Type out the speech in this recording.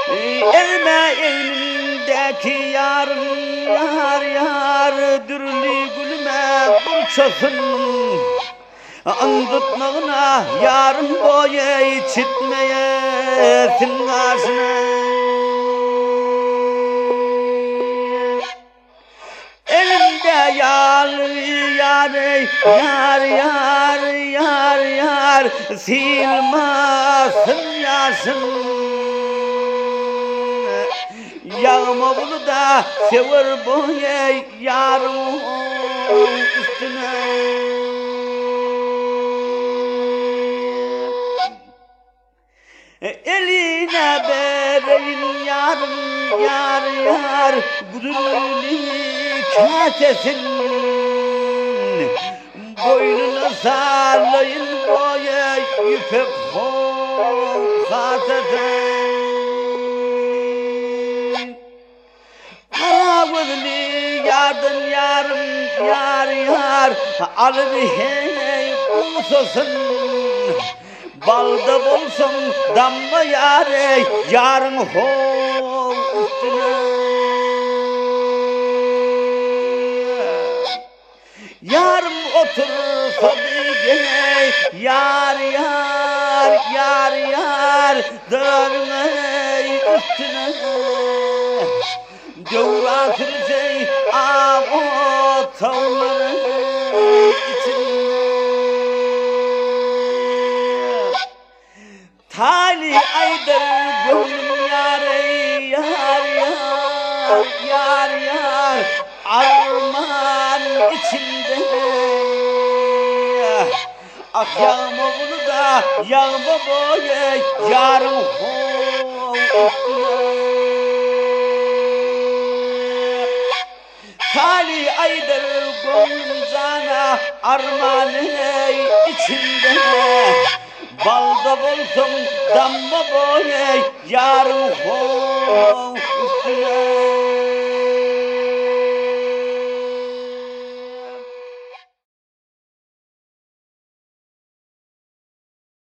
Elime elindeki yarın yar yar dürlü gülüme burçasın. Andırtmağına yarın boyu içitmeyesin karşına. Elimde yar yar yar yar yar yar silmasın yaşın. Yağma bunu da sever boyu yarın üstüne. Eline verin yarım yar yar güdüllü kasesin. Boynuna sarlayın boya yüpek kasesin. Kara gözlü yardım yarım yar yar alır hey bulsosun. Balda bolsun damla yare yarın hol üstüne. Yarım otursa gene yar yar yar yar dağına üstüne. Dövratır şey ağ o tavların içinde. Tali aydır gönlüm yare yar yar yar yar arman içinde. Ah yağma bunu da yağma boye yarın hov üstüne. Tali aydır gönlüm sana armanı içinde. Balda bolsun damla boye yarın hov üstüne.